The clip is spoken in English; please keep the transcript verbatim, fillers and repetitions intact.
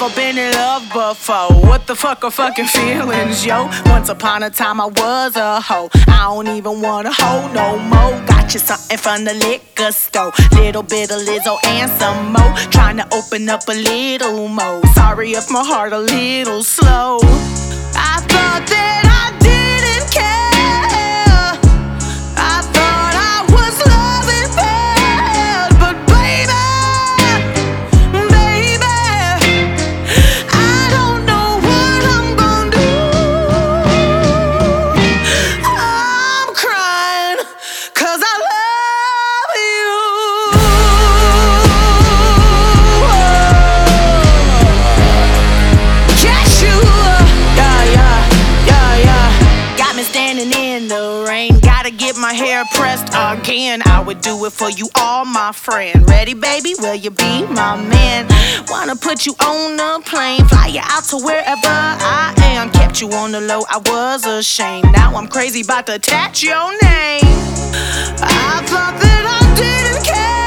never been in love before. What the fuck are fucking feelings, yo? Once upon a time I was a hoe. I don't even want a hoe no more. Got you something from the liquor store. Little bit of Lizzo and some more. Trying to open up a little more. Sorry if my heart a little slow. I thought that I didn't care. I thought I was loving bad. But baby, baby, I don't know what I'm gonna do. I'm crying 'cause I love you. Yes, you. Yeah, yeah, yeah, yeah. Got me standing in the rain. Gotta get my hair pressed again. I would do it for you, all my friend. Ready, baby? Will you be my man? Wanna put you on a plane, fly you out to wherever I am. Kept you on the low, I was ashamed. Now I'm crazy about to attach your name. I thought that I didn't care.